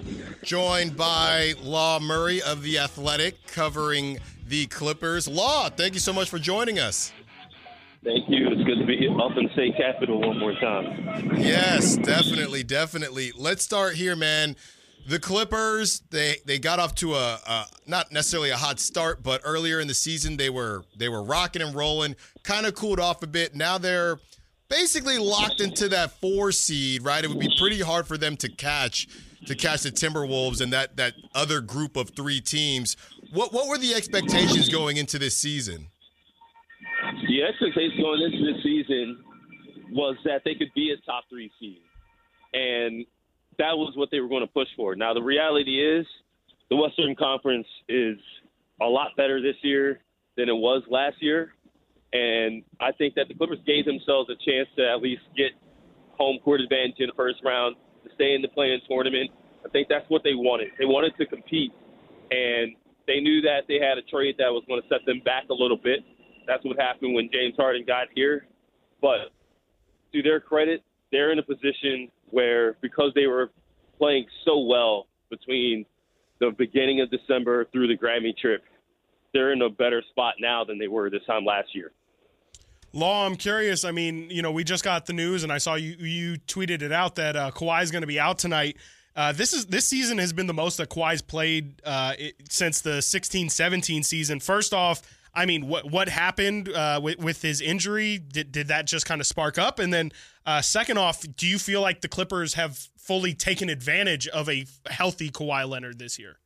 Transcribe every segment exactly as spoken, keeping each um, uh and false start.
joined by Law Murray of The Athletic, covering the Clippers. Law, thank you so much for joining us. Thank you. It's good to be up in state capital one more time. Yes, definitely, definitely. Let's start here, man. The Clippers, they, they got off to a, a not necessarily a hot start, but earlier in the season they were they were rocking and rolling, kind of cooled off a bit. Now they're basically locked into that four seed, right? It would be pretty hard for them to catch to catch the Timberwolves and that that other group of three teams. What what were the expectations going into this season? The expectation going into this season was that they could be a top three seed, and that was what they were going to push for. Now, the reality is the Western Conference is a lot better this year than it was last year, and I think that the Clippers gave themselves a chance to at least get home court advantage in the first round, to stay in the play-in tournament. I think that's what they wanted. They wanted to compete, and they knew that they had a trade that was going to set them back a little bit. That's what happened when James Harden got here. But to their credit, they're in a position where, because they were playing so well between the beginning of December through the Grammy trip, they're in a better spot now than they were this time last year. Law, I'm curious. I mean, you know, we just got the news, and I saw you you tweeted it out that uh, Kawhi is going to be out tonight. Uh, this is this season has been the most that Kawhi's played uh, it, since the sixteen seventeen season. First off, I mean, what what happened uh, with, with his injury? Did did that just kind of spark up? And then, uh, second off, do you feel like the Clippers have fully taken advantage of a healthy Kawhi Leonard this year?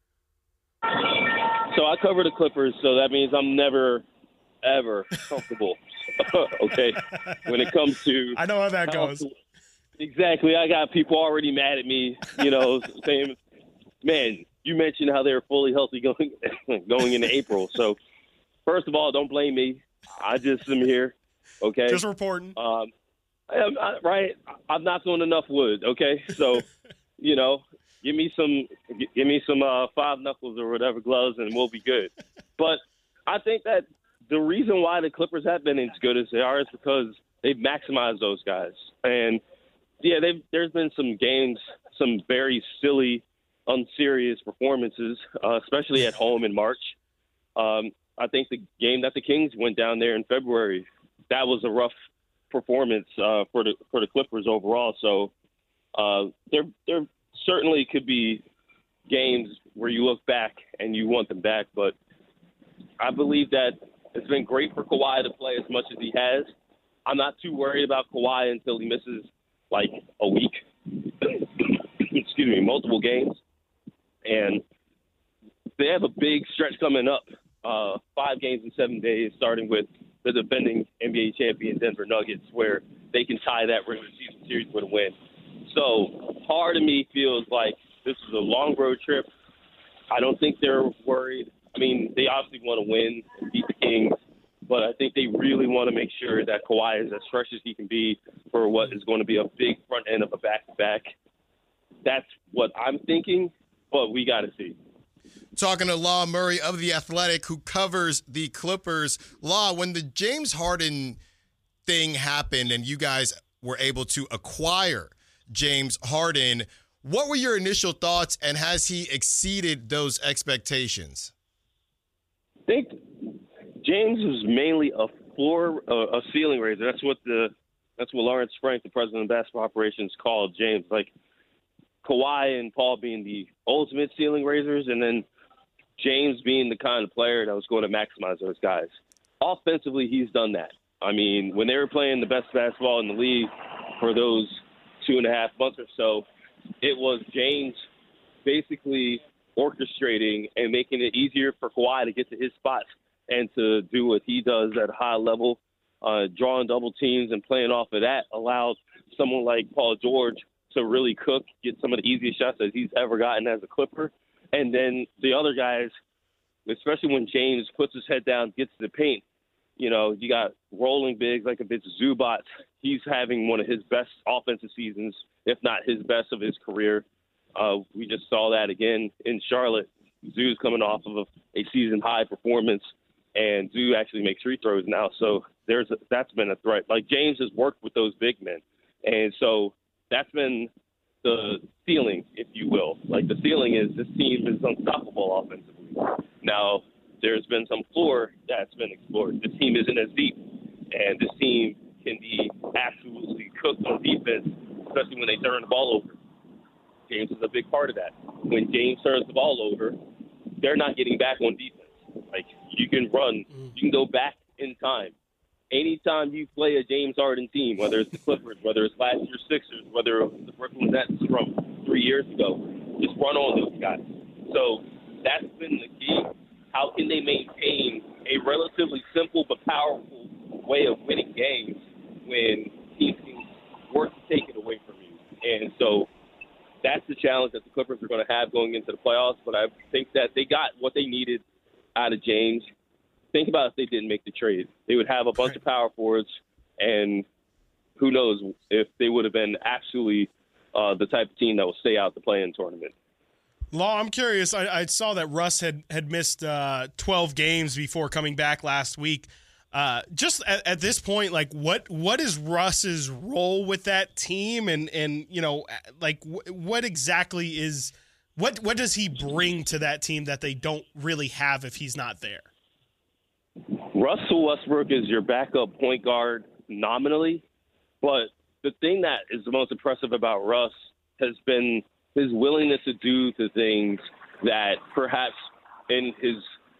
So I cover the Clippers, so that means I'm never, ever comfortable. Okay, when it comes to I know how that how, goes. Exactly, I got people already mad at me. You know, saying, "Man, you mentioned how they were fully healthy going going into April." So, first of all, don't blame me. I just am here. Okay, just reporting. Um, I am, I, right, I'm not doing enough wood. Okay, so you know, give me some, give me some uh, five knuckles or whatever gloves, and we'll be good. But I think that the reason why the Clippers have been as good as they are is because they've maximized those guys. And yeah, they've, there's been some games, some very silly, unserious performances, uh, especially at home in March. Um, I think the game that the Kings went down there in February, that was a rough performance uh, for the for the Clippers overall. So uh, there there certainly could be games where you look back and you want them back, but I believe that it's been great for Kawhi to play as much as he has. I'm not too worried about Kawhi until he misses like a week, excuse me, multiple games. And they have a big stretch coming up, uh, five games in seven days, starting with the defending N B A champion Denver Nuggets, where they can tie that regular season series with a win. So part of me feels like this is a long road trip. I don't think they're worried. I mean, they obviously want to win and beat the Kings, but I think they really want to make sure that Kawhi is as fresh as he can be for what is going to be a big front end of a back-to-back. That's what I'm thinking, but we got to see. Talking to Law Murray of The Athletic, who covers the Clippers. Law, when the James Harden thing happened and you guys were able to acquire James Harden, what were your initial thoughts, and has he exceeded those expectations? I think James was mainly a floor, uh, a ceiling raiser. That's what the that's what Lawrence Frank, the president of basketball operations, called James. Like Kawhi and Paul being the ultimate ceiling raisers, and then James being the kind of player that was going to maximize those guys. Offensively, he's done that. I mean, when they were playing the best basketball in the league for those two and a half months or so, it was James basically orchestrating and making it easier for Kawhi to get to his spots and to do what he does at a high level. Uh, drawing double teams and playing off of that allowed someone like Paul George to really cook, get some of the easiest shots that he's ever gotten as a Clipper. And then the other guys, especially when James puts his head down, gets to the paint, you know, you got rolling bigs like a bitch Zubac. He's having one of his best offensive seasons, if not his best of his career. Uh, we just saw that again in Charlotte. Zoo's coming off of a, a season-high performance, and Zoo actually makes free throws now. So there's a, that's been a threat. Like, James has worked with those big men, and so that's been the ceiling, if you will. Like, the ceiling is this team is unstoppable offensively. Now, there's been some floor that's been explored. This team isn't as deep, and this team can be absolutely cooked on defense, especially when they turn the ball over. James is a big part of that. When James turns the ball over, they're not getting back on defense. Like, you can run, you can go back in time. Anytime you play a James Harden team, whether it's the Clippers, whether it's last year's Sixers, whether it's the Brooklyn Nets from three years ago, just run on those guys. So that's been the key. How can they maintain a relatively simple but powerful way of winning games when teams can work to take it away from you? And so that's the challenge that the Clippers are going to have going into the playoffs. But I think that they got what they needed out of James. Think about if they didn't make the trade. They would have a bunch of power forwards, and who knows if they would have been actually uh, the type of team that will stay out the play-in tournament. Law, I'm curious. I, I saw that Russ had, had missed uh, twelve games before coming back last week. Uh, just at, at this point, like what what is Russ's role with that team, and and you know, like w- what exactly is what what does he bring to that team that they don't really have if he's not there? Russell Westbrook is your backup point guard nominally, but the thing that is the most impressive about Russ has been his willingness to do the things that perhaps in his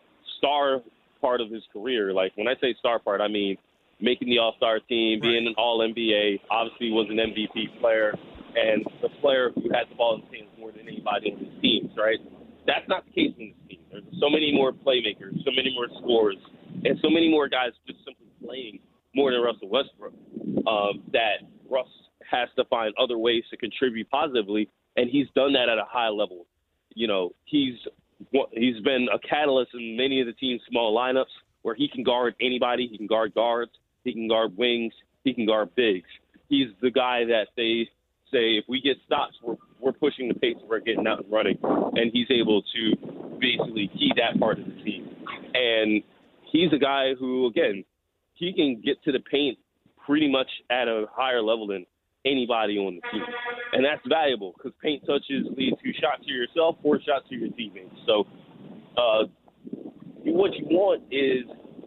star part of his career, like when I say star part, I mean making the All-Star team, right, being an All-N B A, obviously was an M V P player, and the player who had the ball in his hands more than anybody on his teams, right? That's not the case in this team. There's so many more playmakers, so many more scorers, and so many more guys just simply playing more than Russell Westbrook, um, that Russ has to find other ways to contribute positively, and he's done that at a high level. You know, he's he's been a catalyst in many of the team's small lineups where he can guard anybody. He can guard guards. He can guard wings. He can guard bigs. He's the guy that they say, if we get stops, we're, we're pushing the pace, we're getting out and running, and he's able to basically key that part of the team. And he's a guy who, again, he can get to the paint pretty much at a higher level than anybody on the team. And that's valuable because paint touches lead to shots to yourself or shots to your teammates. So uh, what you want is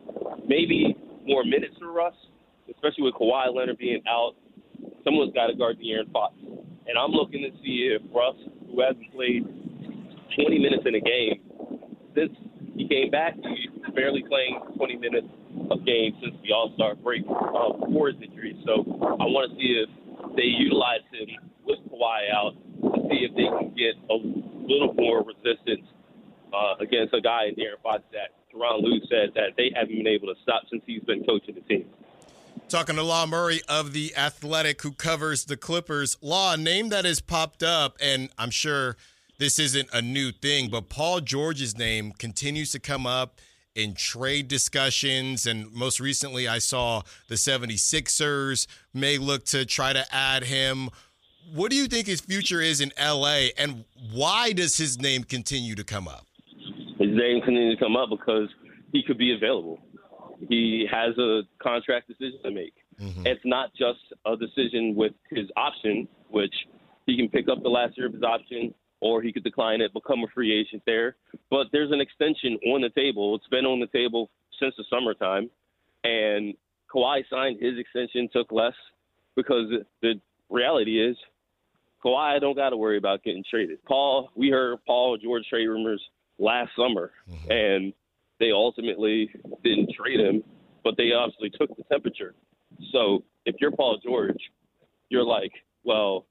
maybe more minutes for Russ, especially with Kawhi Leonard being out. Someone's got to guard De'Aaron Fox. And I'm looking to see if Russ, who hasn't played twenty minutes in a game, since he came back, he's barely playing twenty minutes a game since the All-Star break uh, before his injury. So I want to see if they utilize him with Kawhi out to see if they can get a little more resistance uh, against a guy in De'Aaron Fox that Tyronn Lue said that they haven't been able to stop since he's been coaching the team. Talking to Law Murray of The Athletic, who covers the Clippers. Law, a name that has popped up, and I'm sure this isn't a new thing, but Paul George's name continues to come up in trade discussions, and most recently I saw the seventy-sixers may look to try to add him. What do you think his future is in L A, and why does his name continue to come up? His name continues to come up because he could be available. He has a contract decision to make. Mm-hmm. It's not just a decision with his option, which he can pick up the last year of his option, or he could decline it, become a free agent there. But there's an extension on the table. It's been on the table since the summertime. And Kawhi signed his extension, took less, because the reality is Kawhi don't got to worry about getting traded. Paul, we heard Paul George trade rumors last summer, mm-hmm. and they ultimately didn't trade him, but they obviously took the temperature. So if you're Paul George, you're like, well,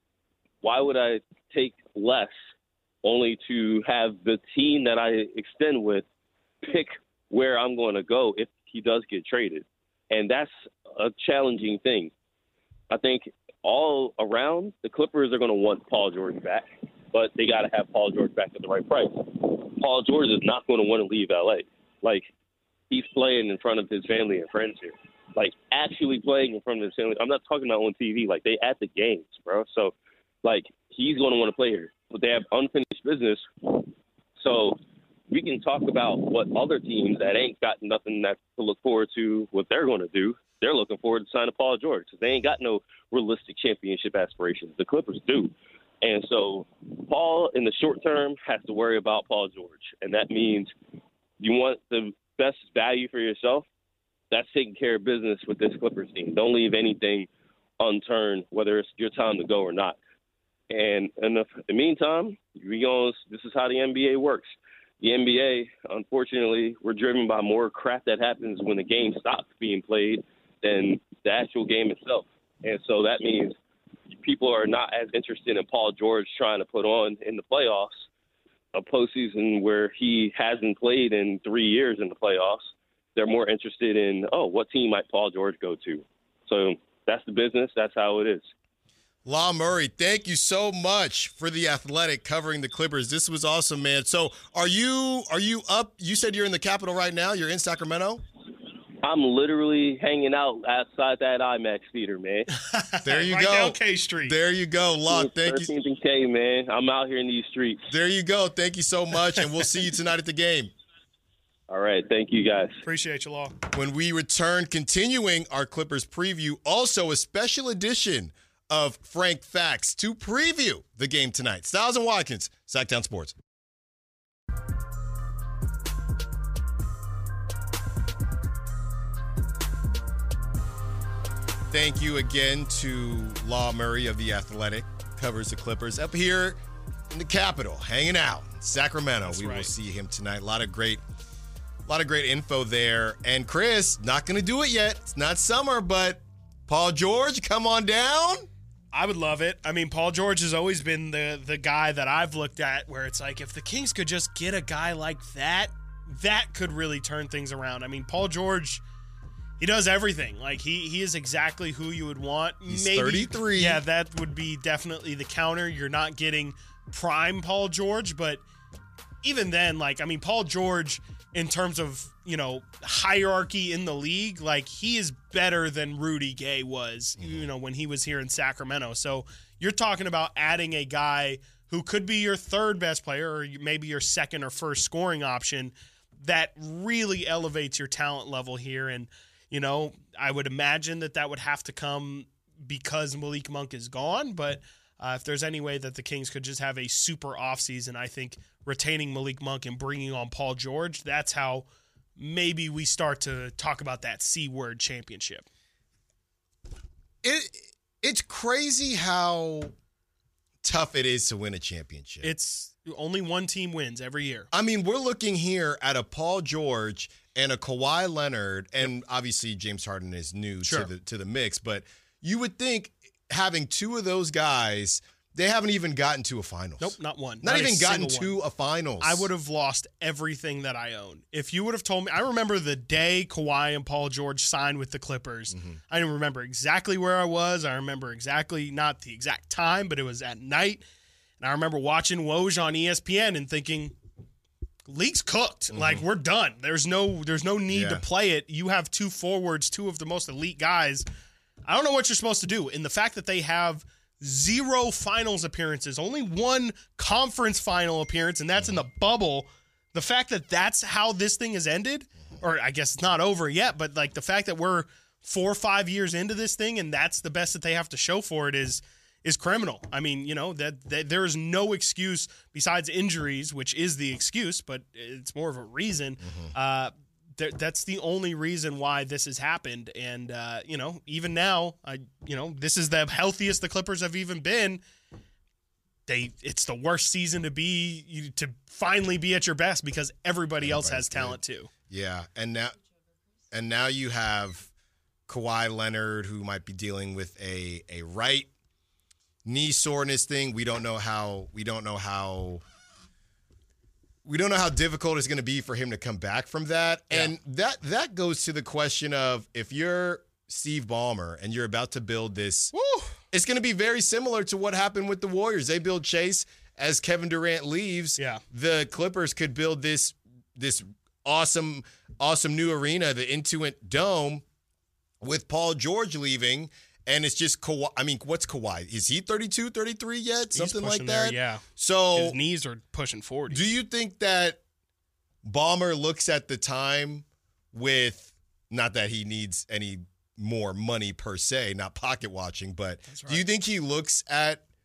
why would I take less only to have the team that I extend with pick where I'm going to go if he does get traded? And that's a challenging thing. I think all around, the Clippers are going to want Paul George back, but they got to have Paul George back at the right price. Paul George is not going to want to leave L A. Like, he's playing in front of his family and friends here. Like, actually playing in front of his family. I'm not talking about on T V. Like, they at the games, bro. So, like, he's going to want to play here. But they have unfinished business. So we can talk about what other teams that ain't got nothing that to look forward to, what they're going to do. They're looking forward to signing Paul George because they ain't got no realistic championship aspirations. The Clippers do. And so Paul, in the short term, has to worry about Paul George. And that means you want the best value for yourself. That's taking care of business with this Clippers team. Don't leave anything unturned, whether it's your time to go or not. And in the, in the meantime, we gonna, this is how the N B A works. The N B A, unfortunately, we're driven by more crap that happens when the game stops being played than the actual game itself. And so that means people are not as interested in Paul George trying to put on in the playoffs a postseason where he hasn't played in three years in the playoffs. They're more interested in, oh, what team might Paul George go to? So that's the business. That's how it is. Law Murray, thank you so much for The Athletic covering the Clippers. This was awesome, man. So are you are you up? You said you're in the Capitol right now. You're in Sacramento? I'm literally hanging out outside that IMAX theater, man. There you right go. down K Street. There you go. Law, thank you. thirteenth and K, man. I'm out here in these streets. There you go. Thank you so much, and we'll see you tonight at the game. All right. Thank you, guys. Appreciate you, Law. When we return, continuing our Clippers preview, also a special edition of Frank Facts to preview the game tonight. Styles and Watkins, Sacktown Sports. Thank you again to Law Murray of The Athletic, covers the Clippers, up here in the Capitol, hanging out in Sacramento. That's we right. will see him tonight. A lot of great, a lot of great info there. And Chris, not going to do it yet. It's not summer, but Paul George, come on down. I would love it. I mean, Paul George has always been the the guy that I've looked at where it's like, if the Kings could just get a guy like that, that could really turn things around. I mean, Paul George, he does everything. Like, he he is exactly who you would want. He's Maybe, thirty-three. Yeah, that would be definitely the counter. You're not getting prime Paul George, but even then, like, I mean, Paul George, in terms of, you know, hierarchy in the league, like, he is better than Rudy Gay was, mm-hmm. you know, when he was here in Sacramento. So you're talking about adding a guy who could be your third best player or maybe your second or first scoring option that really elevates your talent level here. And, you know, I would imagine that that would have to come because Malik Monk is gone. But uh, if there's any way that the Kings could just have a super offseason, I think retaining Malik Monk and bringing on Paul George, that's how maybe we start to talk about that C word championship. It It's crazy how tough it is to win a championship. It's only one team wins every year. I mean, we're looking here at a Paul George and a Kawhi Leonard, and yep. obviously James Harden is new sure. to the to the mix, but you would think having two of those guys, they haven't even gotten to a finals. Nope, not one. Not, not even gotten one. to a finals. I would have lost everything that I own. If you would have told me, I remember the day Kawhi and Paul George signed with the Clippers. Mm-hmm. I didn't remember exactly where I was. I remember exactly, not the exact time, but it was at night. And I remember watching Woj on E S P N and thinking, league's cooked. Mm-hmm. Like, we're done. There's no there's no need yeah. to play it. You have two forwards, two of the most elite guys. I don't know what you're supposed to do. And the fact that they have zero finals appearances, only one conference final appearance, and that's mm-hmm. in the bubble. The fact that that's how this thing has ended, or I guess it's not over yet, but like the fact that we're four or five years into this thing and that's the best that they have to show for it is is criminal. I mean, you know, that, that there is no excuse besides injuries, which is the excuse, but it's more of a reason. Mm-hmm. Uh, th- that's the only reason why this has happened. And, uh, you know, even now, I, you know, this is the healthiest the Clippers have even been. They, it's the worst season to be, you, to finally be at your best because everybody, everybody else has good. talent too. Yeah. And now, and now you have Kawhi Leonard, who might be dealing with a, a right knee soreness thing. We don't know how we don't know how we don't know how difficult it's going to be for him to come back from that. Yeah. And that that goes to the question of, if you're Steve Ballmer and you're about to build this, Woo! It's going to be very similar to what happened with the Warriors. They build Chase as Kevin Durant leaves. Yeah. The Clippers could build this this awesome awesome new arena, the Intuit Dome, with Paul George leaving. And it's just Kawhi. I mean, what's Kawhi? Is he thirty-two, thirty-three yet? He's Something like that? There, yeah. So his knees are pushing forty. Do you think that Ballmer looks at the time with, not that he needs any more money per se, not pocket watching, but right. do you think he looks at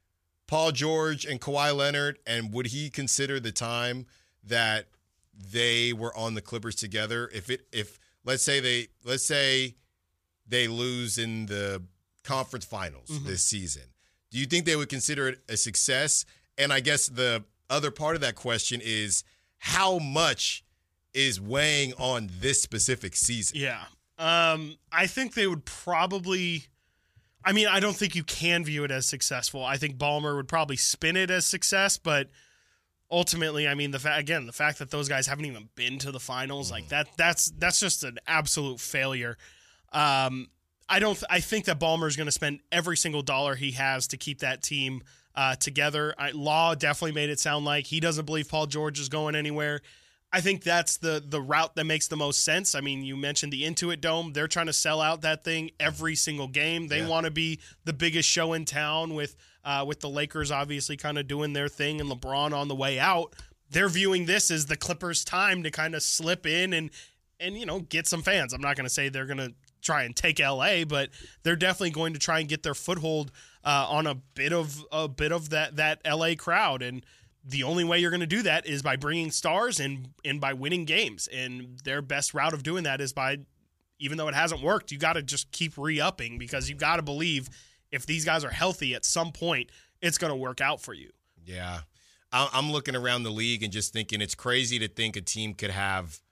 Paul George and Kawhi Leonard, and would he consider the time that they were on the Clippers together? If it, if let's say they, let's say they lose in the conference finals mm-hmm. this season, do you think they would consider it a success? And I guess the other part of that question is how much is weighing on this specific season? Yeah. Um, I think they would probably – I mean, I don't think you can view it as successful. I think Ballmer would probably spin it as success, but ultimately, I mean, the fa- again, the fact that those guys haven't even been to the finals, mm-hmm. like that, that's that's just an absolute failure. Um, I don't. Th- I think that Ballmer is going to spend every single dollar he has to keep that team uh, together. I, Law definitely made it sound like he doesn't believe Paul George is going anywhere. I think that's the the route that makes the most sense. I mean, you mentioned the Intuit Dome. They're trying to sell out that thing every single game. They yeah. want to be the biggest show in town with uh, with the Lakers obviously kind of doing their thing and LeBron on the way out. They're viewing this as the Clippers' time to kind of slip in and, and you know, get some fans. I'm not going to say they're going to try and take L A, but they're definitely going to try and get their foothold uh, on a bit of a bit of that that L A crowd. And the only way you're going to do that is by bringing stars and and by winning games. And their best route of doing that is by, even though it hasn't worked, you got to just keep re-upping because you got to believe if these guys are healthy at some point, it's going to work out for you. Yeah. I'm looking around the league and just thinking it's crazy to think a team could have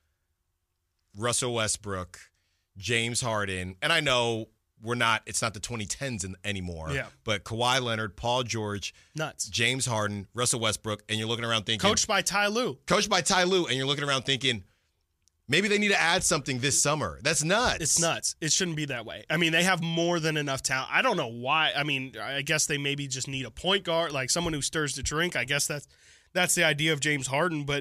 Russell Westbrook, James Harden, and I know we're not, it's not the twenty tens in, anymore, yeah. but Kawhi Leonard, Paul George, nuts, James Harden, Russell Westbrook, and you're looking around thinking. Coached by Ty Lue. Coached by Ty Lue, and you're looking around thinking, maybe they need to add something this summer. That's nuts. It's nuts. It shouldn't be that way. I mean, they have more than enough talent. I don't know why. I mean, I guess they maybe just need a point guard, like someone who stirs the drink. I guess that's that's the idea of James Harden. But,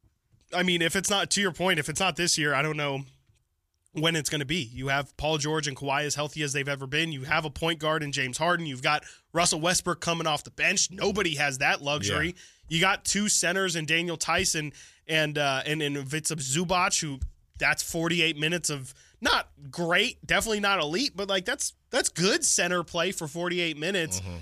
I mean, if it's not, to your point, if it's not this year, I don't know when it's going to be. You have Paul George and Kawhi as healthy as they've ever been. You have a point guard in James Harden. You've got Russell Westbrook coming off the bench. Nobody has that luxury. Yeah. You got two centers in Daniel Tyson and uh, and, and Ivica Zubac, who that's forty-eight minutes of not great, definitely not elite, but like that's that's good center play for forty-eight minutes. Mm-hmm.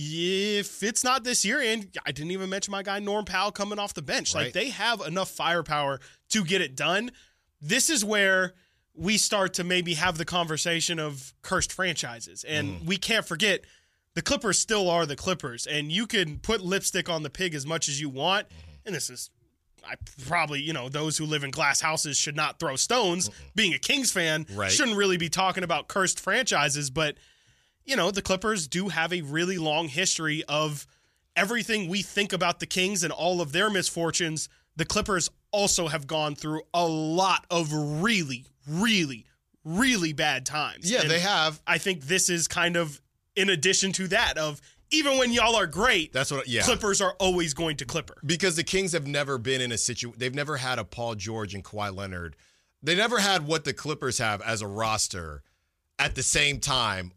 If it's not this year, and I didn't even mention my guy Norm Powell coming off the bench. Right. Like they have enough firepower to get it done. This is where we start to maybe have the conversation of cursed franchises. And mm. we can't forget the Clippers still are the Clippers. And you can put lipstick on the pig as much as you want. Mm-hmm. And this is I probably, you know, those who live in glass houses should not throw stones. Mm-mm. Being a Kings fan, right. shouldn't really be talking about cursed franchises. But, you know, the Clippers do have a really long history of everything we think about the Kings and all of their misfortunes. The Clippers also have gone through a lot of really, really, really bad times. Yeah, and they have. I think this is kind of in addition to that of even when y'all are great, that's what. Yeah, Clippers are always going to Clipper. Because the Kings have never been in a situation. They've never had a Paul George and Kawhi Leonard. They never had what the Clippers have as a roster at the same time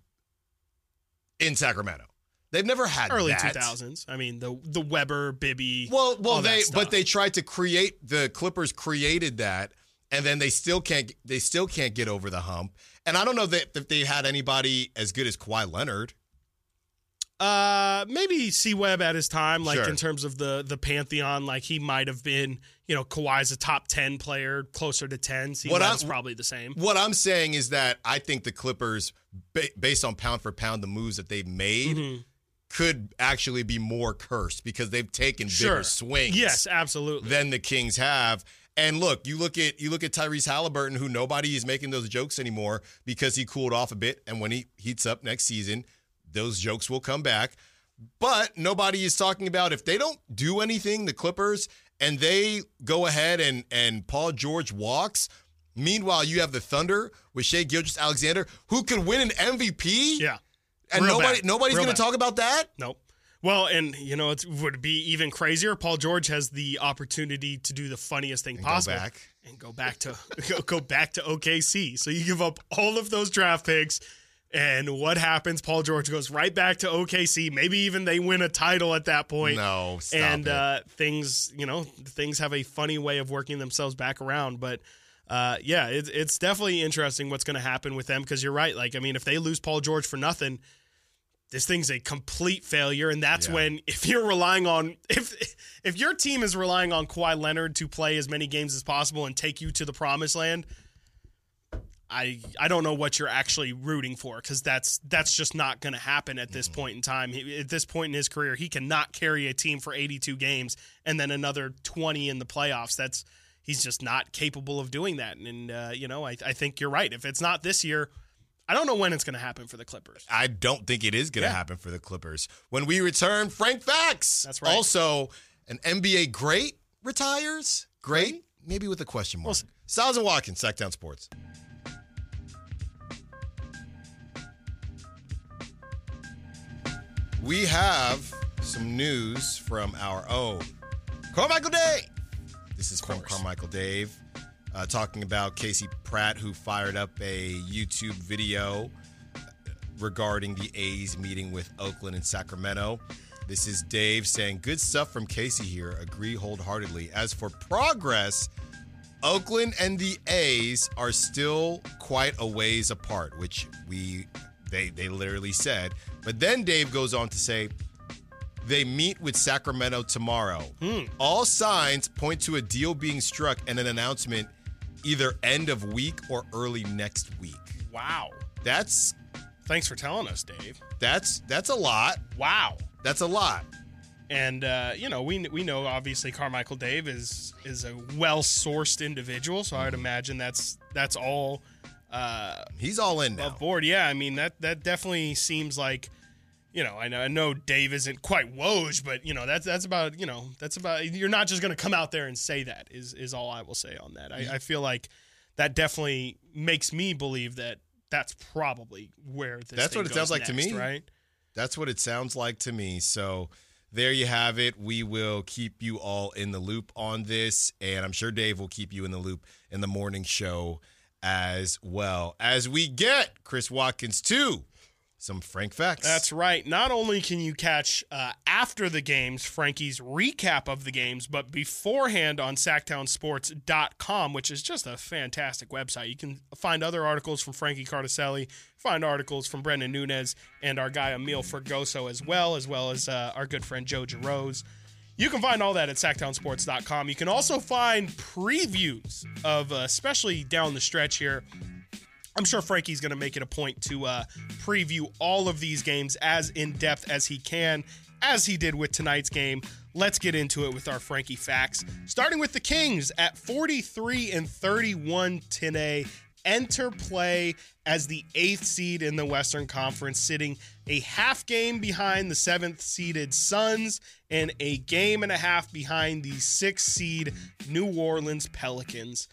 in Sacramento. They've never had early that. two thousands. I mean, the the Weber, Bibby. Well, well, they but they tried to create the Clippers created that, and then they still can't. They still can't get over the hump. And I don't know that if they had anybody as good as Kawhi Leonard. Uh, maybe C-Web at his time, like sure. in terms of the the pantheon, like he might have been. You know, Kawhi's a top ten player, closer to ten. C-Web's probably the same. What I'm saying is that I think the Clippers, based on pound for pound, the moves that they've made. Mm-hmm. could actually be more cursed because they've taken sure. bigger swings. Yes, absolutely. Than the Kings have. And look, you look at you look at Tyrese Halliburton, who nobody is making those jokes anymore because he cooled off a bit. And when he heats up next season, those jokes will come back. But nobody is talking about if they don't do anything, the Clippers, and they go ahead and and Paul George walks. Meanwhile, you have the Thunder with Shai Gilgeous-Alexander, who could win an M V P. Yeah. And Real nobody, bad. nobody's going to bad. talk about that? Nope. Well, and, you know, it would be even crazier. Paul George has the opportunity to do the funniest thing and possible. Go back. And go back to go, go back to O K C. So you give up all of those draft picks, and what happens? Paul George goes right back to O K C. Maybe even they win a title at that point. No, stop And it. Uh, things, you know, things have a funny way of working themselves back around. But, uh, yeah, it, it's definitely interesting what's going to happen with them because you're right. Like, I mean, if they lose Paul George for nothing – this thing's a complete failure. And that's Yeah. when, if you're relying on, if if your team is relying on Kawhi Leonard to play as many games as possible and take you to the promised land, I I don't know what you're actually rooting for, because that's that's just not going to happen at this mm-hmm. point in time. He, at this point in his career, he cannot carry a team for eighty-two games and then another twenty in the playoffs. That's he's just not capable of doing that. And uh, you know, I I think you're right. If it's not this year, I don't know when it's going to happen for the Clippers. I don't think it is going to yeah. happen for the Clippers. When we return, Frank Facts. That's right. Also, an N B A great retires. Great, great? Maybe with a question mark. Well, Styles and Watkins, Sacktown Sports. We have some news from our own Carmichael Dave. This is from Carmichael Dave uh, talking about Casey Pratt, who fired up a YouTube video regarding the A's meeting with Oakland and Sacramento. This is Dave saying, good stuff from Casey here. Agree wholeheartedly. As for progress, Oakland and the A's are still quite a ways apart, which we they they literally said. But then Dave goes on to say, they meet with Sacramento tomorrow. Hmm. All signs point to a deal being struck and an announcement either end of week or early next week. Wow. That's... Thanks for telling us, Dave. That's that's a lot. Wow. That's a lot. And, uh, you know, we we know, obviously, Carmichael Dave is is a well-sourced individual, so I would imagine that's that's all... Uh, He's all in now. Above board, yeah. I mean, that that definitely seems like, you know, I know I know Dave isn't quite Woj, but you know that's that's about you know that's about you're not just going to come out there and say that is is all I will say on that. I, I feel like that definitely makes me believe that that's probably where this. That's what it sounds like next, to me, right? That's what it sounds like to me. So there you have it. We will keep you all in the loop on this, and I'm sure Dave will keep you in the loop in the morning show as well, as we get Chris Watkins to some Frank Facts. That's right. Not only can you catch uh, after the games Frankie's recap of the games, but beforehand on Sacktown Sports dot com, which is just a fantastic website. You can find other articles from Frankie Cardicelli, find articles from Brendan Nunez and our guy Emil Fergoso as well, as well as uh, our good friend Joe Giroz. You can find all that at Sacktown Sports dot com. You can also find previews of, uh, especially down the stretch here. I'm sure Frankie's going to make it a point to uh, preview all of these games as in-depth as he can, as he did with tonight's game. Let's get into it with our Frankie Facts. Starting with the Kings at forty-three and thirty-one today. Enter play as the eighth seed in the Western Conference, sitting a half game behind the seventh seeded Suns and a game and a half behind the sixth seed New Orleans Pelicans.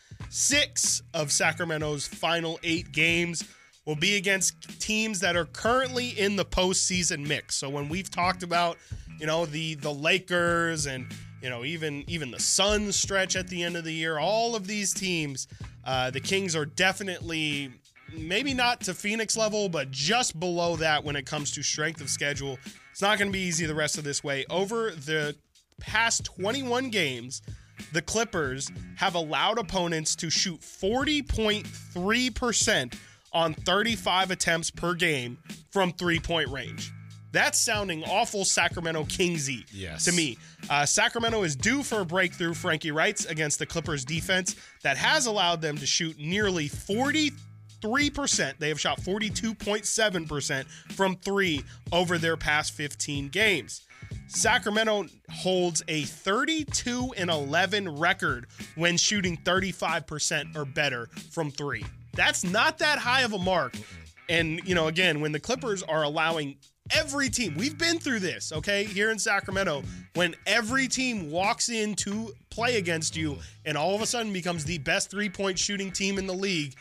Six of Sacramento's final eight games will be against teams that are currently in the postseason mix. So when we've talked about, you know, the the Lakers and, you know, even even the Suns stretch at the end of the year, all of these teams, uh, the Kings are definitely maybe not to Phoenix level, but just below that when it comes to strength of schedule. It's not going to be easy the rest of this way. Over the past twenty-one games, the Clippers have allowed opponents to shoot forty point three percent on thirty-five attempts per game from three-point range. That's sounding awful Sacramento Kingsy yes. to me. Uh, Sacramento is due for a breakthrough, Frankie writes, against the Clippers defense that has allowed them to shoot nearly forty-three percent. They have shot forty-two point seven percent from three over their past fifteen games. Sacramento holds a thirty-two and eleven record when shooting thirty-five percent or better from three. That's not that high of a mark. And, you know, again, when the Clippers are allowing every team, we've been through this, okay, here in Sacramento, when every team walks in to play against you and all of a sudden becomes the best three-point shooting team in the league,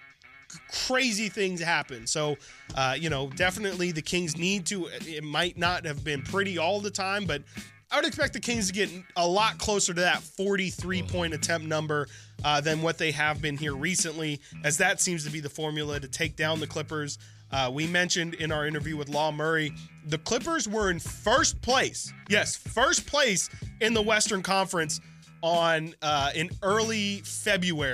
crazy things happen. So, uh, you know, definitely the Kings need to, it might not have been pretty all the time, but I would expect the Kings to get a lot closer to that forty-three point attempt number uh, than what they have been here recently, as that seems to be the formula to take down the Clippers. Uh, we mentioned in our interview with Law Murray, the Clippers were in first place. Yes, first place in the Western Conference on uh, in early February.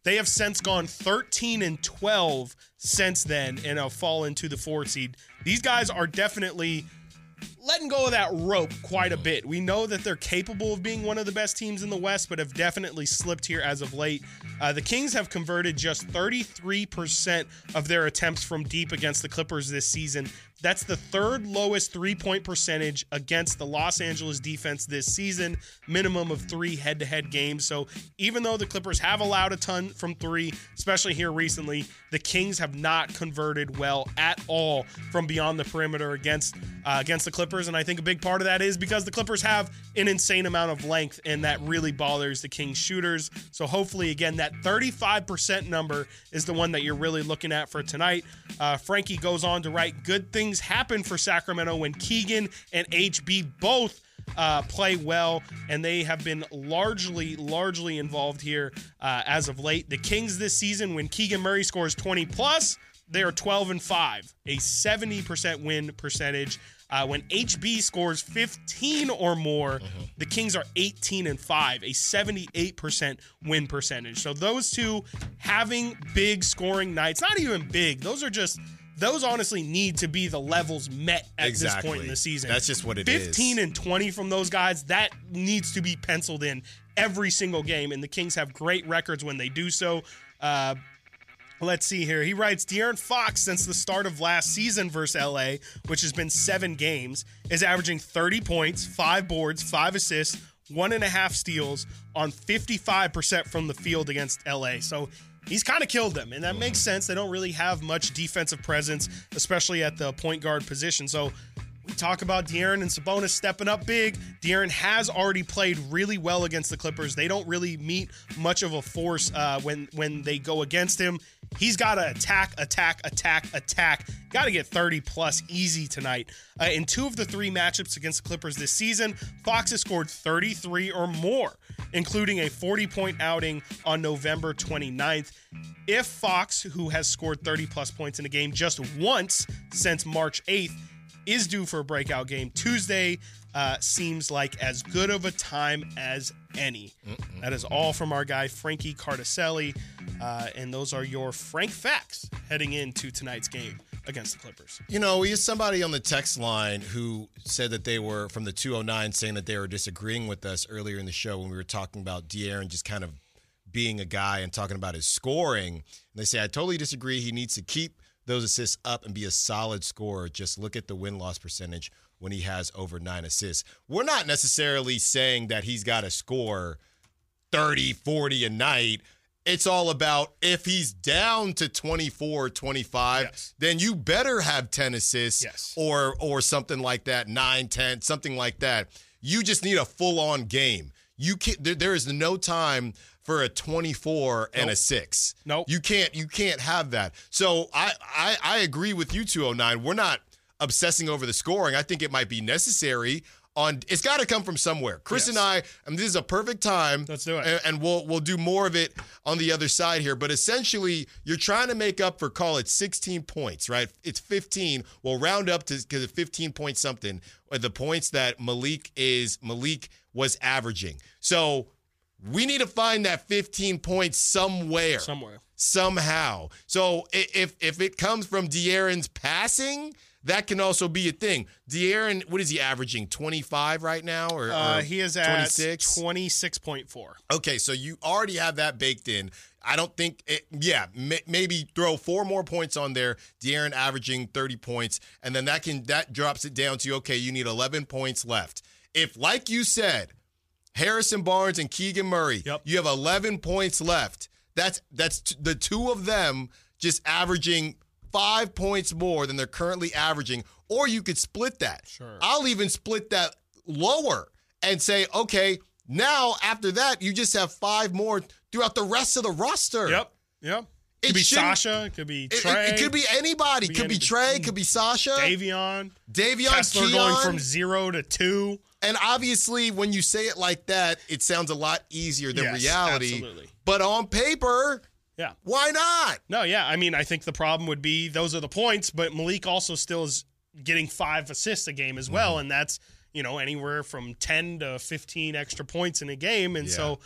They have since gone thirteen and twelve since then and have fallen to the four seed. These guys are definitely letting go of that rope quite a bit. We know that they're capable of being one of the best teams in the West, but have definitely slipped here as of late. Uh, the Kings have converted just thirty-three percent of their attempts from deep against the Clippers this season. That's the third lowest three-point percentage against the Los Angeles defense this season, minimum of three head-to-head games. So even though the Clippers have allowed a ton from three, especially here recently, the Kings have not converted well at all from beyond the perimeter against uh, against the Clippers. And I think a big part of that is because the Clippers have an insane amount of length, and that really bothers the Kings shooters. So hopefully, again, that thirty-five percent number is the one that you're really looking at for tonight. Uh, Frankie goes on to write, good things happen for Sacramento when Keegan and H B both uh, play well, and they have been largely, largely involved here uh, as of late. The Kings this season, when Keegan Murray scores twenty plus, they are twelve and five, a seventy percent win percentage. Uh, when H B scores fifteen or more, uh-huh. the Kings are eighteen and five, a seventy-eight percent win percentage. So those two having big scoring nights, not even big, those are just, those honestly need to be the levels met at exactly. this point in the season. That's just what it fifteen is. fifteen and twenty from those guys, that needs to be penciled in every single game, and the Kings have great records when they do so. Uh, Let's see here. He writes, De'Aaron Fox, since the start of last season versus L A, which has been seven games, is averaging thirty points, five boards, five assists, one and a half steals on fifty-five percent from the field against L A. So he's kind of killed them, and that makes sense. They don't really have much defensive presence, especially at the point guard position. So we talk about De'Aaron and Sabonis stepping up big. De'Aaron has already played really well against the Clippers. They don't really meet much of a force uh, when, when they go against him. He's got to attack, attack, attack, attack. Got to get thirty plus easy tonight. Uh, in two of the three matchups against the Clippers this season, Fox has scored thirty-three or more, including a forty-point outing on November twenty-ninth. If Fox, who has scored thirty plus points in a game just once since March eighth, is due for a breakout game, Tuesday uh, seems like as good of a time as any. Mm-mm. That is all from our guy, Frankie Cardicelli. Uh, and those are your Frank facts heading into tonight's game against the Clippers. You know, we have somebody on the text line who said that they were from the two oh nine saying that they were disagreeing with us earlier in the show when we were talking about De'Aaron just kind of being a guy and talking about his scoring. And they say, I totally disagree. He needs to keep those assists up and be a solid scorer. Just look at the win-loss percentage when he has over nine assists. We're not necessarily saying that he's got to score thirty, forty a night. It's all about if he's down to twenty-four, twenty-five, yes. then you better have ten assists yes. or or something like that, nine, ten, something like that. You just need a full-on game. You can't, there, there is no time for a twenty-four and nope. a six. Nope. You can't you can't have that. So I, I I agree with you, two oh nine. We're not obsessing over the scoring. I think it might be necessary. On it's got to come from somewhere. Chris yes. and I, I mean, this is a perfect time. Let's do it. And, and we'll we'll do more of it on the other side here. But essentially, you're trying to make up for, call it sixteen points, right? It's fifteen. We'll round up to because fifteen point something. The points that Malik is Malik was averaging. So we need to find that fifteen points somewhere. Somewhere. Somehow. So if if it comes from De'Aaron's passing, that can also be a thing. De'Aaron, what is he averaging? twenty-five right now? Or, uh, or he is twenty-six? At twenty-six point four. Okay, so you already have that baked in. I don't think, it, yeah, may, maybe throw four more points on there. De'Aaron averaging thirty points, and then that can that drops it down to, okay, you need eleven points left. If, like you said, Harrison Barnes and Keegan Murray, yep. you have eleven points left. That's that's t- the two of them just averaging five points more than they're currently averaging, or you could split that. Sure. I'll even split that lower and say, okay, now after that, you just have five more throughout the rest of the roster. Yep, yep. It could be Sasha, it could be Trey. It, it, it could be anybody. Could be, could be Trey, could be Sasha. Davion. Davion Kessler Keon. going from zero to two. And obviously, when you say it like that, it sounds a lot easier than yes, reality. Absolutely. But on paper, yeah, why not? No, yeah. I mean, I think the problem would be those are the points, but Malik also still is getting five assists a game as well, mm-hmm. and that's, you know, anywhere from ten to fifteen extra points in a game. And yeah. so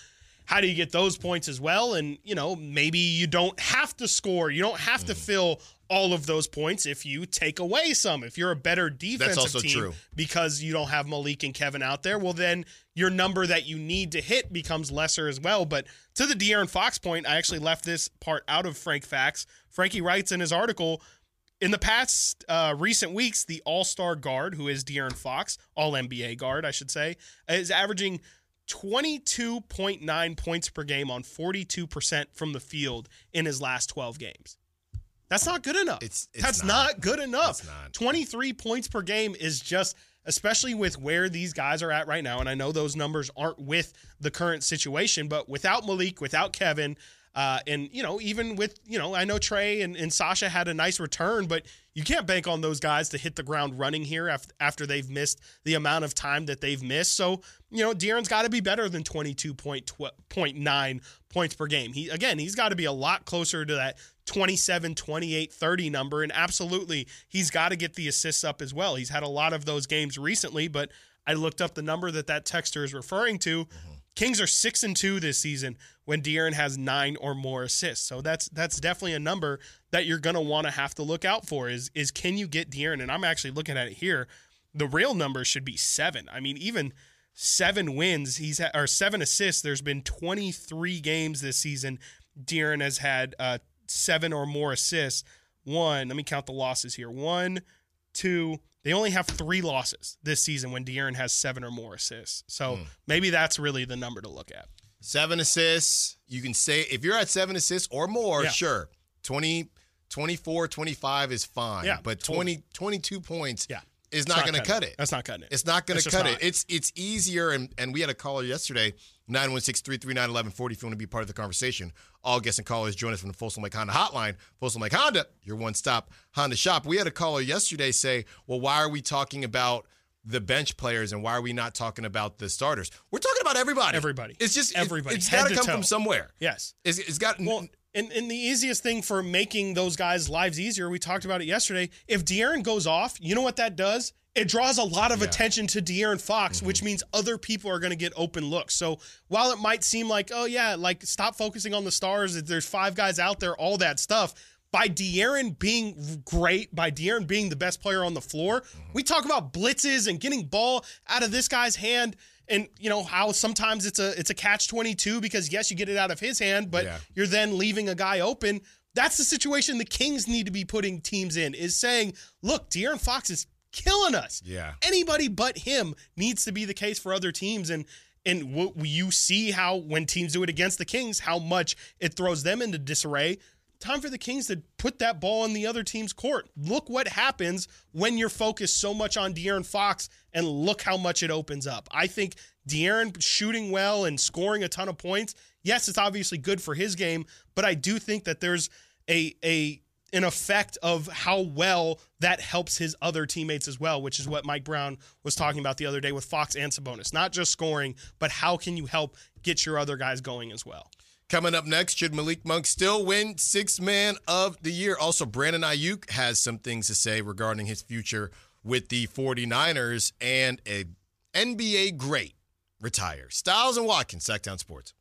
how do you get those points as well? And, you know, maybe you don't have to score. You don't have to fill all of those points if you take away some. If you're a better defensive That's also team true. because you don't have Malik and Kevin out there, well, then your number that you need to hit becomes lesser as well. But to the De'Aaron Fox point, I actually left this part out of Frank Facts. Frankie writes in his article, in the past uh, recent weeks, the all-star guard, who is De'Aaron Fox, all-N B A guard, I should say, is averaging twenty-two point nine points per game on forty-two percent from the field in his last twelve games. That's not good enough. It's, it's That's not. not good enough. It's not. twenty-three points per game is just, especially with where these guys are at right now, and I know those numbers aren't with the current situation, but without Malik, without Kevin, uh, and, you know, even with, you know, I know Trey and, and Sasha had a nice return, but you can't bank on those guys to hit the ground running here after, after they've missed the amount of time that they've missed. So, you know, De'Aaron's got to be better than twenty-two point nine points per game. He Again, he's got to be a lot closer to that twenty-seven, twenty-eight, thirty number, and absolutely, he's got to get the assists up as well. He's had a lot of those games recently, but I looked up the number that that texter is referring to. Mm-hmm. Kings are six and two this season when De'Aaron has nine or more assists. So that's that's definitely a number that you're going to want to have to look out for is, is can you get De'Aaron? And I'm actually looking at it here. The real number should be seven. I mean, even seven wins, he's had, or seven assists. There's been twenty-three games this season. De'Aaron has had uh, seven or more assists. One, let me count the losses here. One, two, they only have three losses this season when De'Aaron has seven or more assists. So mm. maybe that's really the number to look at. Seven assists. You can say if you're at seven assists or more, yeah. sure. twenty, twenty-four, twenty-five is fine. Yeah, but totally. twenty, twenty-two points yeah. is not, not going to cut it. That's not cutting it. It's not going to cut not. it. It's it's easier, and, and we had a caller yesterday, nine one six, three three nine, one one four zero if you want to be part of the conversation. All guests and callers join us from the Folsom Lake Honda hotline. Folsom Lake Honda, your one-stop Honda shop. We had a caller yesterday say, well, why are we talking about the bench players and why are we not talking about the starters? We're talking about everybody. Everybody. It's just, everybody. It, it's got to come toe. from somewhere. Yes. It's, it's got well, and, and the easiest thing for making those guys' lives easier, we talked about it yesterday, if De'Aaron goes off, you know what that does? It draws a lot of yeah. attention to De'Aaron Fox, mm-hmm. which means other people are going to get open looks. So while it might seem like, oh, yeah, like stop focusing on the stars, there's five guys out there, all that stuff, by De'Aaron being great, by De'Aaron being the best player on the floor, mm-hmm. we talk about blitzes and getting ball out of this guy's hand. And, you know, how sometimes it's a it's a catch twenty-two because, yes, you get it out of his hand, but yeah. you're then leaving a guy open. That's the situation the Kings need to be putting teams in, is saying, look, De'Aaron Fox is killing us. Yeah. Anybody but him needs to be the case for other teams. And and w- you see how when teams do it against the Kings, how much it throws them into disarray. Time for the Kings to put that ball in the other team's court. Look what happens when you're focused so much on De'Aaron Fox, and look how much it opens up. I think De'Aaron shooting well and scoring a ton of points, yes, it's obviously good for his game, but I do think that there's a a an effect of how well that helps his other teammates as well, which is what Mike Brown was talking about the other day with Fox and Sabonis. Not just scoring, but how can you help get your other guys going as well? Coming up next, should Malik Monk still win Sixth Man of the Year? Also, Brandon Ayuk has some things to say regarding his future with the 49ers, and an N B A great retires. Styles and Watkins, Sacktown Sports.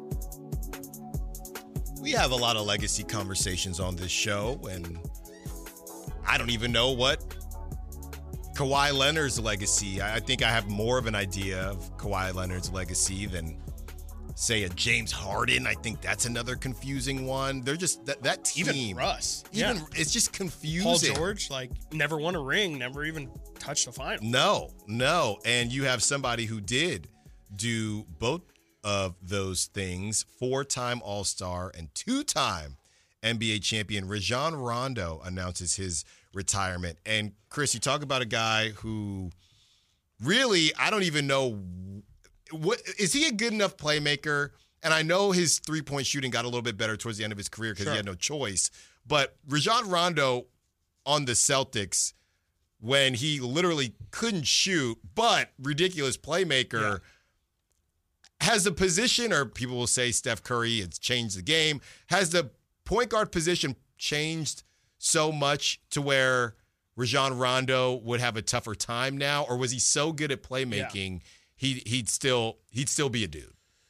We have a lot of legacy conversations on this show, and I don't even know what Kawhi Leonard's legacy. I think I have more of an idea of Kawhi Leonard's legacy than, say, a James Harden. I think that's another confusing one. They're just that, that team. Even Russ. Even yeah. It's just confusing. Paul George, like, never won a ring, never even touched a final. No, no. And you have somebody who did do both of those things, four-time All-Star and two-time N B A champion. Rajon Rondo announces his retirement. And, Chris, you talk about a guy who really, I don't even know, what is he a good enough playmaker? And I know his three-point shooting got a little bit better towards the end of his career because sure. he had no choice. But Rajon Rondo on the Celtics, when he literally couldn't shoot, but ridiculous playmaker, yeah. has the position, or people will say Steph Curry has changed the game, has the point guard position changed so much to where Rajon Rondo would have a tougher time now? Or was he so good at playmaking, yeah. he, he'd still he'd still be a dude?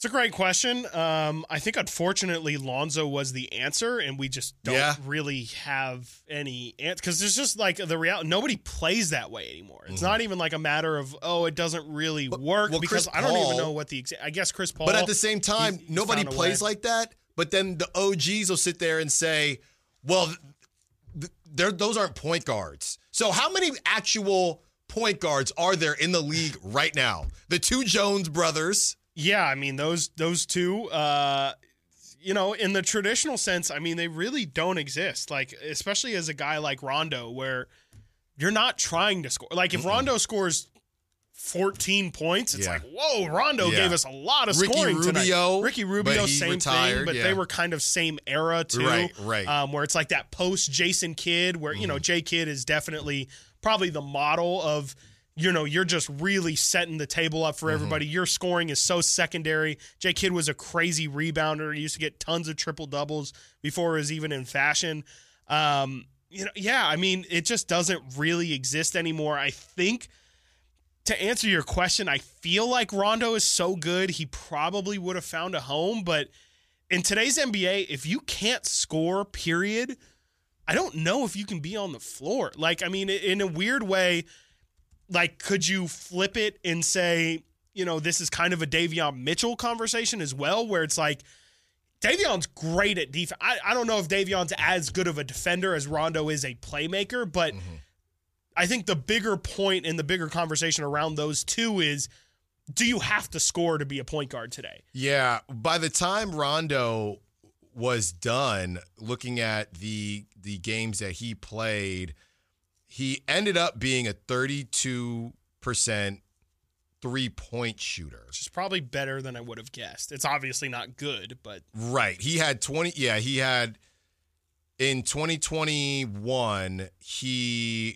It's a great question. Um, I think, unfortunately, Lonzo was the answer, and we just don't Yeah. really have any answer because it's just like the reality. Nobody plays that way anymore. It's mm-hmm. not even like a matter of oh, it doesn't really work well, because Chris I don't Paul, even know what the exa- I guess Chris Paul. But at the same time, he's, he's nobody plays like that. But then the O Gs will sit there and say, "Well, th- th- those aren't point guards." So how many actual point guards are there in the league right now? The two Jones brothers. Yeah, I mean those those two, uh, you know, in the traditional sense, I mean they really don't exist. Like especially as a guy like Rondo, where you're not trying to score. Like if Mm-mm. Rondo scores fourteen points, it's yeah. like whoa, Rondo yeah. gave us a lot of Ricky scoring Rubio, tonight. Ricky Rubio, same retired, thing, but yeah. they were kind of same era too. Right, right. Um, where it's like that post Jason Kidd, where mm-hmm. you know J Kidd is definitely probably the model of. You know, you're just really setting the table up for mm-hmm. everybody. Your scoring is so secondary. J Kidd was a crazy rebounder. He used to get tons of triple doubles before it was even in fashion. Um, you know, yeah, I mean, it just doesn't really exist anymore. I think to answer your question, I feel like Rondo is so good, he probably would have found a home. But in today's N B A, if you can't score, period, I don't know if you can be on the floor. Like, I mean, in a weird way, like, could you flip it and say, you know, this is kind of a Davion Mitchell conversation as well, where it's like, Davion's great at defense. I, I don't know if Davion's as good of a defender as Rondo is a playmaker, but mm-hmm. I think the bigger point and the bigger conversation around those two is, do you have to score to be a point guard today? Yeah. By the time Rondo was done looking at the the games that he played, he ended up being a thirty-two percent three-point shooter. Which is probably better than I would have guessed. It's obviously not good, but... Right. He had twenty... Yeah, he had... In twenty twenty-one, he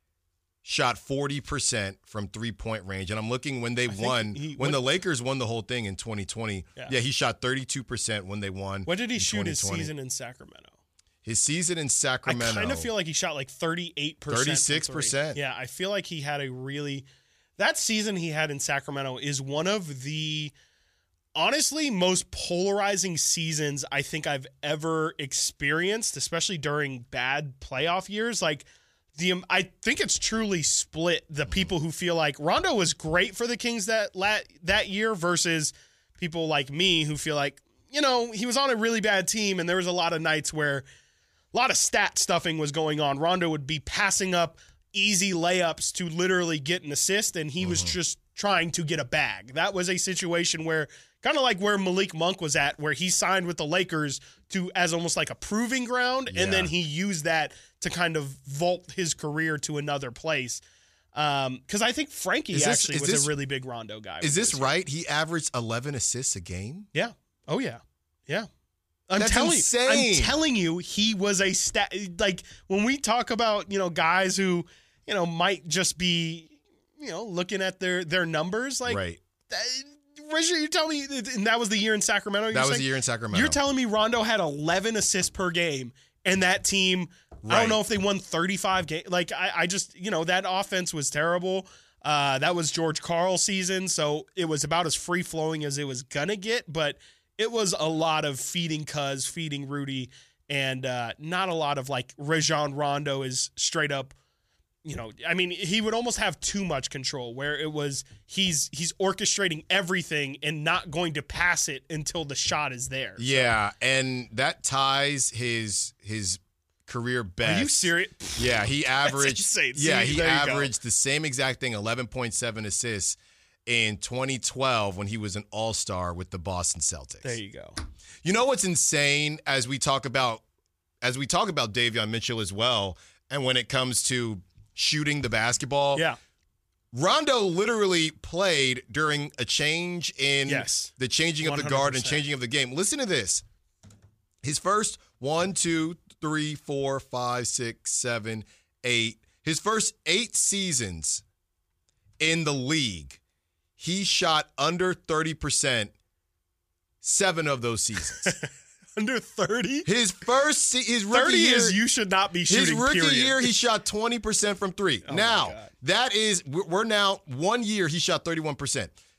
shot forty percent from three-point range. And I'm looking when they won... He, when what, the Lakers won the whole thing in twenty twenty, yeah. yeah, he shot thirty-two percent when they won. What did he shoot his season in Sacramento? His season in Sacramento. I kind of feel like he shot like thirty-eight percent. thirty-six percent. Yeah, I feel like he had a really... That season he had in Sacramento is one of the, honestly, most polarizing seasons I think I've ever experienced, especially during bad playoff years. Like, the I think it's truly split the people who feel like Rondo was great for the Kings that that year versus people like me who feel like, you know, he was on a really bad team and there was a lot of nights where... A lot of stat stuffing was going on. Rondo would be passing up easy layups to literally get an assist, and he mm-hmm. was just trying to get a bag. That was a situation where, kind of like where Malik Monk was at, where he signed with the Lakers to as almost like a proving ground, yeah. and then he used that to kind of vault his career to another place. Because um, I think Frankie this, actually was this, a really big Rondo guy. Is this right? He averaged eleven assists a game? Yeah. Oh, yeah. Yeah. I'm That's telling insane. you, I'm telling you, he was a stat. Like when we talk about, you know, guys who, you know, might just be, you know, looking at their their numbers, like, right. Richard, you tell me, and that was the year in Sacramento. That was saying? the year in Sacramento. You're telling me Rondo had eleven assists per game, and that team, right. I don't know if they won thirty-five games. Like I, I just, you know, that offense was terrible. Uh, that was George Karl season, so it was about as free flowing as it was gonna get, but. It was a lot of feeding Cuz, feeding Rudy, and uh, not a lot of like Rajon Rondo is straight up, you know, I mean, he would almost have too much control where it was he's he's orchestrating everything and not going to pass it until the shot is there. Yeah, so. And that ties his his career best. Are you serious? Yeah, he averaged Yeah, he averaged go. the same exact thing, eleven point seven assists. In twenty twelve when he was an all-star with the Boston Celtics. There you go. You know what's insane as we talk about as we talk about Davion Mitchell as well, and when it comes to shooting the basketball, yeah. Rondo literally played during a change in yes. the changing of the guard and changing of the game. Listen to this. His first one, two, three, four, five, six, seven, eight. His first eight seasons in the league. He shot under thirty percent seven of those seasons. Under thirty? His first se- his rookie thirty year, is you should not be shooting, his rookie period. year, he shot twenty percent from three. Oh now, that is, we're now, one year, he shot thirty-one percent.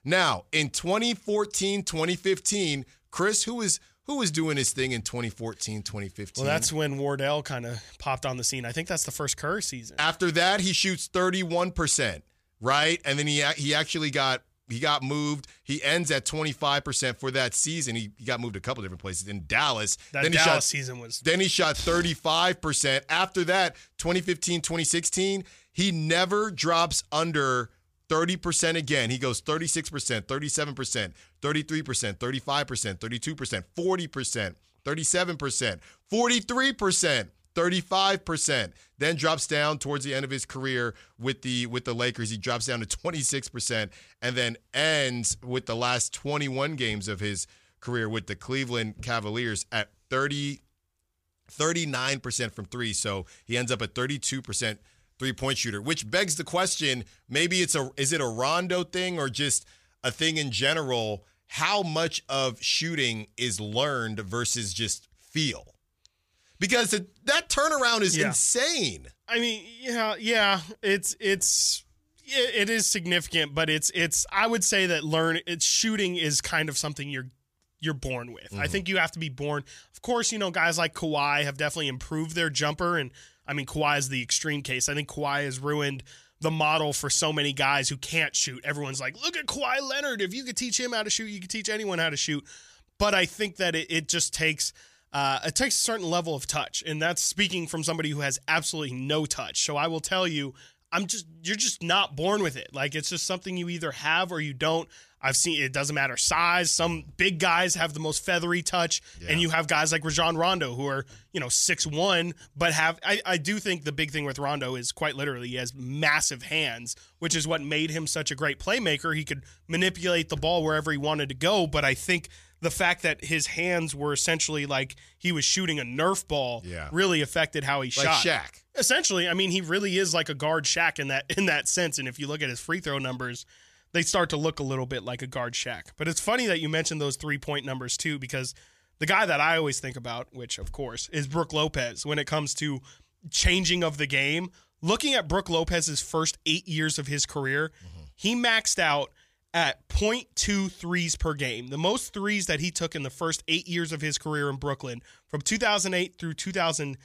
Now, in twenty fourteen, twenty fifteen, Chris, who was who was doing his thing in twenty fourteen, twenty fifteen? Well, that's when Wardell kind of popped on the scene. I think that's the first Kerr season. After that, he shoots thirty-one percent, right? And then he he actually got he got moved. He ends at twenty-five percent for that season. He, he got moved a couple different places in Dallas. That then he Dallas shot, season was. Then he shot thirty-five percent. After that, twenty fifteen, twenty sixteen, he never drops under thirty percent again. He goes thirty-six percent, thirty-seven percent, thirty-three percent, thirty-five percent, thirty-two percent, forty percent, thirty-seven percent, forty-three percent, thirty-five percent. Then drops down towards the end of his career with the with the Lakers. He drops down to twenty-six percent and then ends with the last twenty-one games of his career with the Cleveland Cavaliers at thirty, thirty-nine percent from three. So he ends up at thirty-two percent three-point shooter, which begs the question, maybe it's a is it a Rondo thing or just a thing in general? How much of shooting is learned versus just feel? Because it, that turnaround is Yeah. insane. I mean, yeah, yeah, it's it's it, it is significant, but it's it's I would say that learn it's shooting is kind of something you're you're born with. Mm-hmm. I think you have to be born. Of course, you know, guys like Kawhi have definitely improved their jumper, and I mean, Kawhi is the extreme case. I think Kawhi has ruined the model for so many guys who can't shoot. Everyone's like, look at Kawhi Leonard. If you could teach him how to shoot, you could teach anyone how to shoot. But I think that it, it just takes uh, it takes a certain level of touch, and that's speaking from somebody who has absolutely no touch. So I will tell you, I'm just you're just not born with it. Like, it's just something you either have or you don't. I've seen it doesn't matter size. Some big guys have the most feathery touch, Yeah. and you have guys like Rajon Rondo who are, you know, six one, but have I, I do think the big thing with Rondo is quite literally he has massive hands, which is what made him such a great playmaker. He could manipulate the ball wherever he wanted to go, but I think the fact that his hands were essentially like he was shooting a Nerf ball Yeah. really affected how he Like shot. Shaq. Essentially, I mean, he really is like a guard Shaq in that in that sense. And if you look at his free throw numbers, they start to look a little bit like a guard Shaq. But it's funny that you mentioned those three-point numbers too, because the guy that I always think about, which of course is Brook Lopez, when it comes to changing of the game. Looking at Brook Lopez's first eight years of his career, mm-hmm. he maxed out at zero point two threes per game. The most threes that he took in the first eight years of his career in Brooklyn, from two thousand eight through two thousand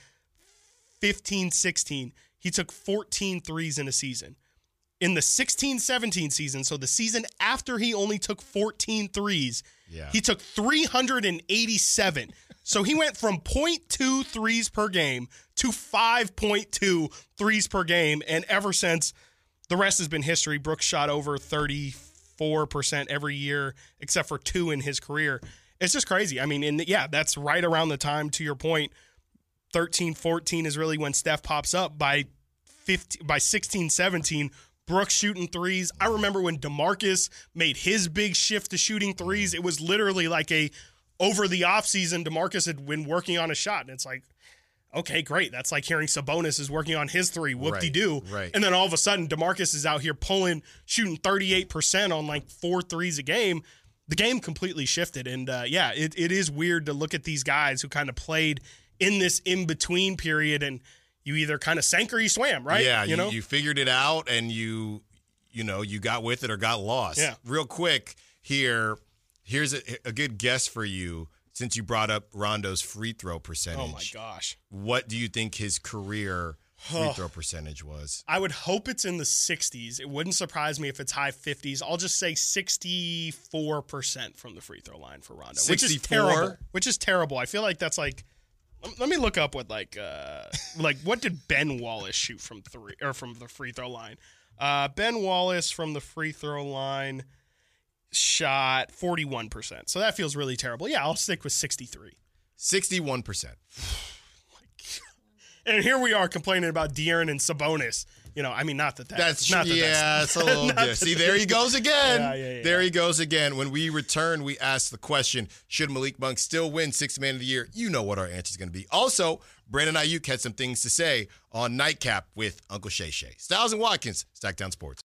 fifteen sixteen, he took fourteen threes in a season. In the sixteen seventeen season, so the season after he only took fourteen threes, Yeah. he took three hundred eighty-seven. So he went from zero point two threes per game to five point two threes per game. And ever since, the rest has been history. Brooks shot over thirty-four percent every year, except for two in his career. It's just crazy. I mean, and yeah, that's right around the time, to your point, thirteen fourteen is really when Steph pops up. By fifteen, by sixteen seventeen, Brooks shooting threes. I remember when DeMarcus made his big shift to shooting threes. It was literally like a, over the offseason, DeMarcus had been working on a shot. And it's like, okay, great. That's like hearing Sabonis is working on his three. Whoop-de-doo. Right, right. And then all of a sudden, DeMarcus is out here pulling, shooting thirty-eight percent on like four threes a game. The game completely shifted. And uh, yeah, it, it is weird to look at these guys who kind of played in this in-between period, and you either kind of sank or you swam, right? Yeah, you, know, you figured it out and you, you know, you got with it or got lost. Yeah. Real quick here, here's a, a good guess for you since you brought up Rondo's free throw percentage. oh my gosh. What do you think his career free throw percentage was? I would hope it's in the sixties. It wouldn't surprise me if it's high fifties. I'll just say sixty-four percent from the free throw line for Rondo, which is sixty-four? terrible. Which is terrible. I feel like that's like, let me look up what like, uh, like what did Ben Wallace shoot from three or from the free throw line? Uh, Ben Wallace from the free throw line shot forty-one percent. So that feels really terrible. Yeah, I'll stick with sixty-three. sixty-one percent. And here we are complaining about De'Aaron and Sabonis. You know, I mean, not that that, That's not that yeah, that's, it's a little not that good. See, there he goes again. Yeah, yeah, yeah. There he goes again. When we return, we ask the question: should Malik Monk still win Sixth Man of the Year? You know what our answer is going to be. Also, Brandon Ayuk had some things to say on Nightcap with Uncle Shay Shay. Styles and Watkins, Stackdown Sports.